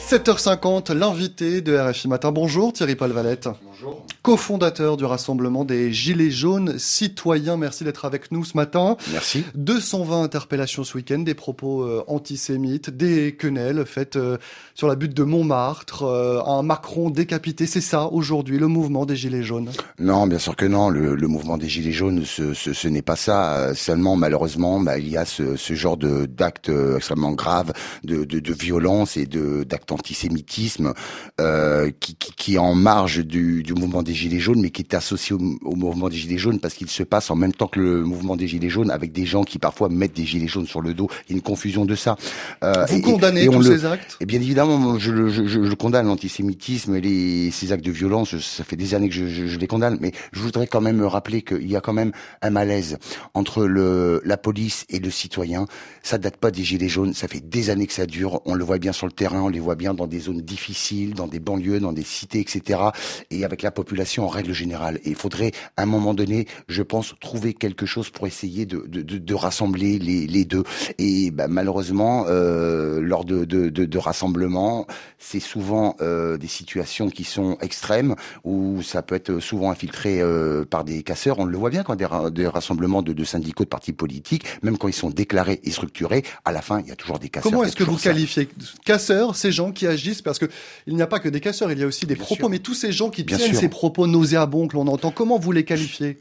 7h50, l'invité de RFI Matin. Bonjour Thierry Paul Valette. Bonjour. Cofondateur du Rassemblement des Gilets jaunes citoyens. Merci d'être avec nous ce matin. Merci. 220 interpellations ce week-end, des propos antisémites, des quenelles faites sur la butte de Montmartre, un Macron décapité. C'est ça aujourd'hui le mouvement des Gilets jaunes? Non, bien sûr que non. Le mouvement des Gilets jaunes, ce n'est pas ça. Seulement, malheureusement, il y a ce genre d'actes extrêmement graves, de violence et d'actes antisémitisme qui est en marge du mouvement des Gilets jaunes, mais qui est associé au mouvement des Gilets jaunes parce qu'il se passe en même temps que le mouvement des Gilets jaunes, avec des gens qui parfois mettent des Gilets jaunes sur le dos. Il y a une confusion de ça. Vous condamnez tous ces actes? Et bien évidemment, je condamne l'antisémitisme et ces actes de violence. Ça fait des années que je les condamne, mais je voudrais quand même me rappeler qu'il y a quand même un malaise entre la police et le citoyen. Ça date pas des Gilets jaunes, ça fait des années que ça dure. On le voit bien sur le terrain, on les voit bien dans des zones difficiles, dans des banlieues, dans des cités, etc. Et avec la population en règle générale. Et il faudrait, à un moment donné, je pense, trouver quelque chose pour essayer de rassembler les deux. Et malheureusement, lors de rassemblements, c'est souvent des situations qui sont extrêmes, où ça peut être souvent infiltré par des casseurs. On le voit bien quand des rassemblements de syndicaux de partis politiques, même quand ils sont déclarés et structurés, à la fin, il y a toujours des casseurs. Comment est-ce que vous qualifiez casseurs, ces gens qui agissent, parce que il n'y a pas que des casseurs, il y a aussi des Bien propos, sûr. mais tous ces gens qui Bien tiennent sûr. ces propos nauséabonds que l'on entend, comment vous les qualifiez?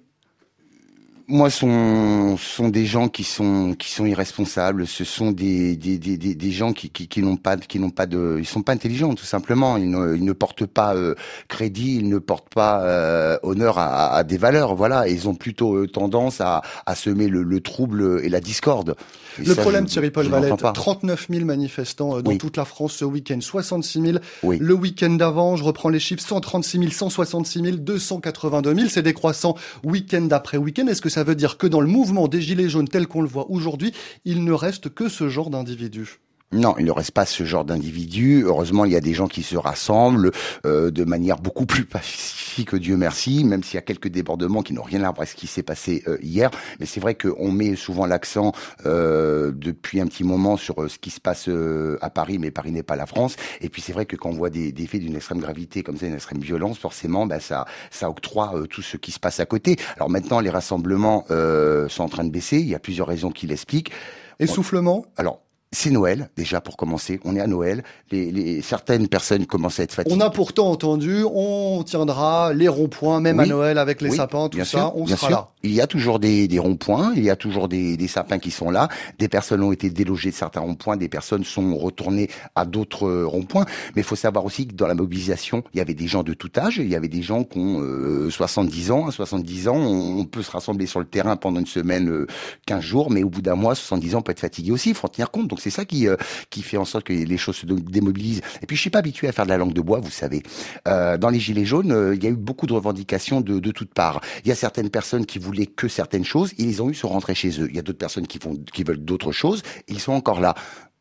Moi, sont des gens qui sont irresponsables. Ce sont des gens qui n'ont pas ils sont pas intelligents, tout simplement. Ils ne portent pas crédit, ils ne portent pas honneur à des valeurs. Voilà, et ils ont plutôt tendance à semer le trouble et la discorde. Et le ça, problème, Thierry Paul Valette, pas. 39 000 manifestants dans Oui. toute la France ce week-end, 66 000 Oui. le week-end d'avant, je reprends les chiffres, 136 000, 166 000, 282 000, c'est décroissant week-end après week-end. Est-ce que ça veut dire que dans le mouvement des Gilets jaunes tel qu'on le voit aujourd'hui, il ne reste que ce genre d'individus? Non, il ne reste pas ce genre d'individus. Heureusement, il y a des gens qui se rassemblent de manière beaucoup plus pacifique, Dieu merci, même s'il y a quelques débordements qui n'ont rien à voir avec ce qui s'est passé hier. Mais c'est vrai qu'on met souvent l'accent depuis un petit moment sur ce qui se passe à Paris, mais Paris n'est pas la France. Et puis c'est vrai que quand on voit des faits d'une extrême gravité comme ça, une extrême violence, forcément, ça octroie tout ce qui se passe à côté. Alors maintenant, les rassemblements sont en train de baisser. Il y a plusieurs raisons qui l'expliquent. Essoufflement? Alors, c'est Noël, déjà, pour commencer. On est à Noël. Certaines personnes commencent à être fatiguées. On a pourtant entendu, on tiendra les ronds-points, même à Noël, avec les sapins, tout ça, on sera là. Il y a toujours des ronds-points, il y a toujours des sapins qui sont là. Des personnes ont été délogées de certains ronds-points, des personnes sont retournées à d'autres ronds-points. Mais il faut savoir aussi que dans la mobilisation, il y avait des gens de tout âge. Il y avait des gens qui ont 70 ans. À 70 ans, on peut se rassembler sur le terrain pendant une semaine, 15 jours, mais au bout d'un mois, 70 ans, on peut être fatigué aussi. Il faut en tenir compte. Donc c'est ça qui fait en sorte que les choses se démobilisent. Et puis je suis pas habitué à faire de la langue de bois, vous savez. Dans les Gilets jaunes, il y a eu beaucoup de revendications de toutes parts. Il y a certaines personnes qui voulaient que certaines choses, ils ont eu sont rentrés chez eux. Il y a d'autres personnes qui veulent d'autres choses, et ils sont encore là.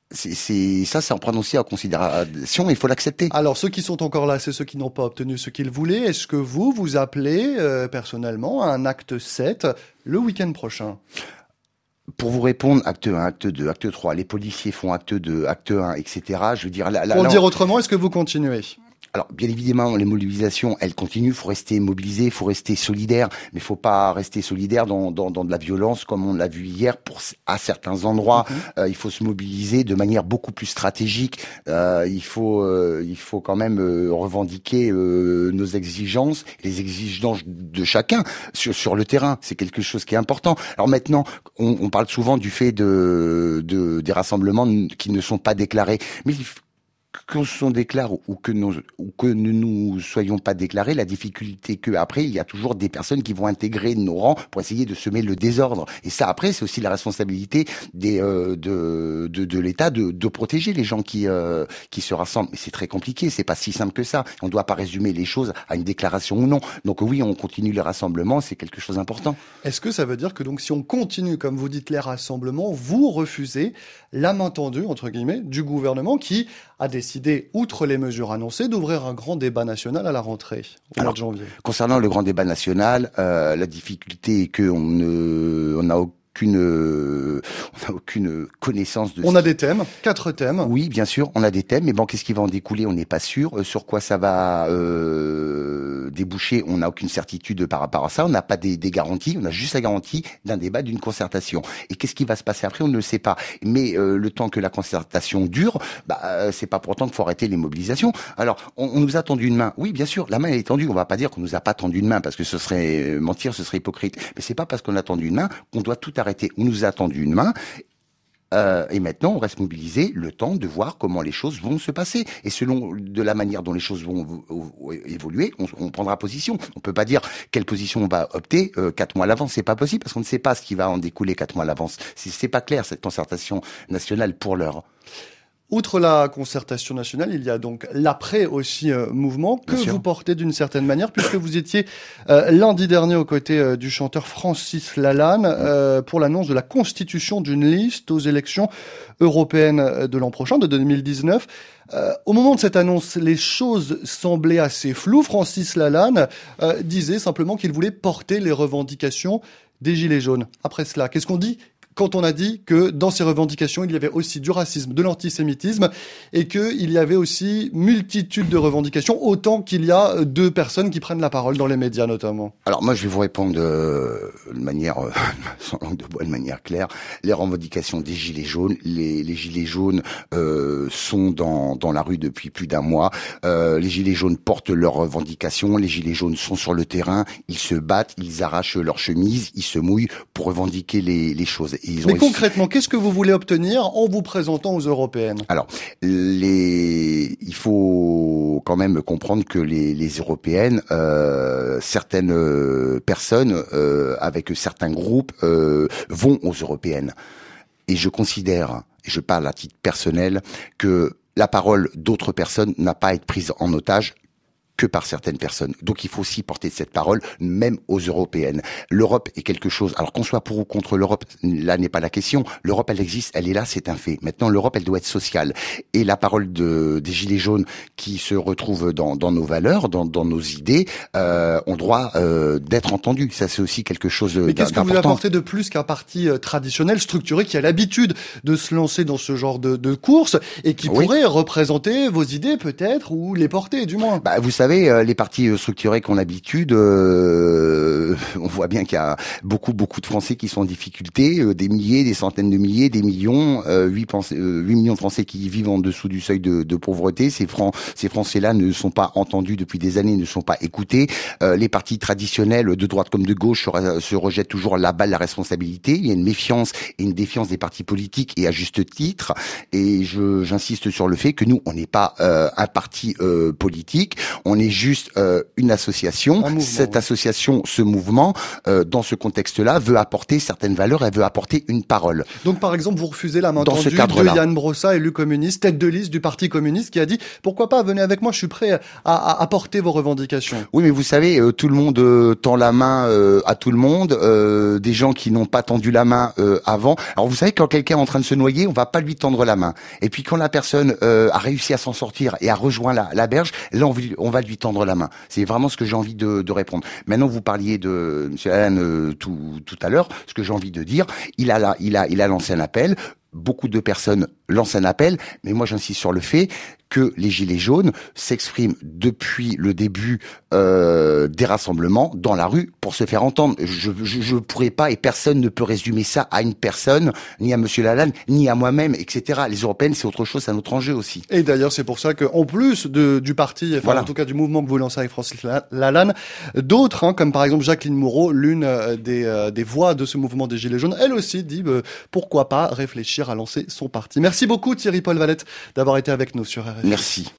Ça en prend aussi en considération, il faut l'accepter. Alors, ceux qui sont encore là, c'est ceux qui n'ont pas obtenu ce qu'ils voulaient. Est-ce que vous appelez personnellement à un acte 7 le week-end prochain? Pour vous répondre, acte 1, acte 2, acte 3, les policiers font acte 2, acte 1, etc. Je veux dire, pour le dire autrement, est-ce que vous continuez? Alors, bien évidemment, les mobilisations, elles continuent. Il faut rester mobilisé, il faut rester solidaire, mais il faut pas rester solidaire dans de la violence comme on l'a vu hier à certains endroits. Il faut se mobiliser de manière beaucoup plus stratégique. Il faut quand même revendiquer nos exigences, les exigences de chacun sur le terrain. C'est quelque chose qui est important. Alors maintenant, on parle souvent du fait des rassemblements qui ne sont pas déclarés, mais qu'on se déclare ou que nous soyons pas déclarés, la difficulté que après il y a toujours des personnes qui vont intégrer nos rangs pour essayer de semer le désordre. Et ça après c'est aussi la responsabilité de l'État de protéger les gens qui se rassemblent. Mais c'est très compliqué, c'est pas si simple que ça. On doit pas résumer les choses à une déclaration ou non. Donc oui, on continue les rassemblements, c'est quelque chose d'important. Est-ce que ça veut dire que donc si on continue comme vous dites les rassemblements, vous refusez la main tendue entre guillemets du gouvernement qui a décidé, outre les mesures annoncées, d'ouvrir un grand débat national à la rentrée, au mois de janvier? Concernant le grand débat national, la difficulté est qu'on n'a connaissance de... On a des thèmes, 4 thèmes. Oui, bien sûr, on a des thèmes, mais bon, qu'est-ce qui va en découler? On n'est pas sûr. Sur quoi ça va déboucher? On n'a aucune certitude par rapport à ça. On n'a pas des garanties. On a juste la garantie d'un débat, d'une concertation. Et qu'est-ce qui va se passer après? On ne le sait pas. Mais le temps que la concertation dure, c'est pas pour autant qu'il faut arrêter les mobilisations. Alors, on nous a tendu une main. Oui, bien sûr, la main elle est tendue. On va pas dire qu'on nous a pas tendu une main parce que ce serait mentir, ce serait hypocrite. Mais c'est pas parce qu'on a tendu une main qu'on doit tout arrêter. On nous a tendu une main. Et maintenant, on reste mobilisé le temps de voir comment les choses vont se passer. Et selon de la manière dont les choses vont évoluer, on prendra position. On peut pas dire quelle position on va opter 4 mois à l'avance. C'est pas possible parce qu'on ne sait pas ce qui va en découler 4 mois à l'avance. C'est pas clair cette concertation nationale pour l'heure. Outre la concertation nationale, il y a donc l'après aussi mouvement que vous portez d'une certaine manière, puisque vous étiez lundi dernier aux côtés du chanteur Francis Lalanne pour l'annonce de la constitution d'une liste aux élections européennes de l'an prochain, de 2019. Au moment de cette annonce, les choses semblaient assez floues. Francis Lalanne disait simplement qu'il voulait porter les revendications des Gilets jaunes. Après cela, qu'est-ce qu'on dit quand on a dit que dans ces revendications, il y avait aussi du racisme, de l'antisémitisme, et qu'il y avait aussi multitude de revendications, autant qu'il y a 2 personnes qui prennent la parole dans les médias notamment? Alors moi, je vais vous répondre de manière, sans langue de bois, de manière claire. Les revendications des Gilets jaunes, les Gilets jaunes sont dans la rue depuis plus d'1 mois. Les Gilets jaunes portent leurs revendications, les Gilets jaunes sont sur le terrain, ils se battent, ils arrachent leurs chemises, ils se mouillent pour revendiquer les choses. Mais concrètement, qu'est-ce que vous voulez obtenir en vous présentant aux européennes? Alors, il faut quand même comprendre que les européennes, certaines personnes avec certains groupes vont aux européennes. Et je considère, et je parle à titre personnel, que la parole d'autres personnes n'a pas à être prise en otage que par certaines personnes. Donc il faut aussi porter cette parole, même aux européennes. L'Europe est quelque chose, alors qu'on soit pour ou contre l'Europe, là n'est pas la question. L'Europe, elle existe, elle est là, c'est un fait. Maintenant, l'Europe, elle doit être sociale. Et la parole des Gilets jaunes qui se retrouvent dans nos valeurs, dans nos idées, ont droit d'être entendus. Ça, c'est aussi quelque chose d'important. Mais qu'est-ce que vous apportez de plus qu'un parti traditionnel, structuré, qui a l'habitude de se lancer dans ce genre de course et qui pourrait représenter vos idées peut-être, ou les porter du moins? Vous savez, les partis structurés qu'on a l'habitude, on voit bien qu'il y a beaucoup de Français qui sont en difficulté, des milliers, des centaines de milliers, des millions, 8 millions de Français qui vivent en dessous du seuil de pauvreté. Ces Français-là ne sont pas entendus depuis des années, ne sont pas écoutés. Les partis traditionnels, de droite comme de gauche, se rejettent toujours la balle, la responsabilité. Il y a une méfiance et une défiance des partis politiques, et à juste titre. Et j'insiste sur le fait que nous, on n'est pas un parti politique. On est juste une association. Cette association, ce mouvement, dans ce contexte-là, veut apporter certaines valeurs, elle veut apporter une parole. Donc, par exemple, vous refusez la main tendue de Yann Brossa, élu communiste, tête de liste du Parti communiste, qui a dit « Pourquoi pas, venez avec moi, je suis prêt à porter vos revendications ». Oui, mais vous savez, tout le monde tend la main à tout le monde, des gens qui n'ont pas tendu la main avant. Alors, vous savez, quand quelqu'un est en train de se noyer, on va pas lui tendre la main. Et puis, quand la personne a réussi à s'en sortir et a rejoint la berge, là, on va lui tendre la main. C'est vraiment ce que j'ai envie de répondre. Maintenant, vous parliez de M. Lalanne tout à l'heure. Ce que j'ai envie de dire, il a lancé un appel. Beaucoup de personnes lancent un appel, mais moi j'insiste sur le fait que les Gilets jaunes s'expriment depuis le début des rassemblements dans la rue pour se faire entendre. Je pourrais pas, et personne ne peut résumer ça à une personne, ni à Monsieur Lalanne, ni à moi-même, etc. Les européennes, c'est autre chose, c'est un autre enjeu aussi. Et d'ailleurs, c'est pour ça que, en plus du parti, en tout cas du mouvement que vous lancez avec Francis Lalanne, d'autres, comme par exemple Jacqueline Moreau, l'une des voix de ce mouvement des Gilets jaunes, elle aussi dit pourquoi pas réfléchir à lancer son parti. Merci beaucoup Thierry Paul Valette d'avoir été avec nous sur RFI. Merci.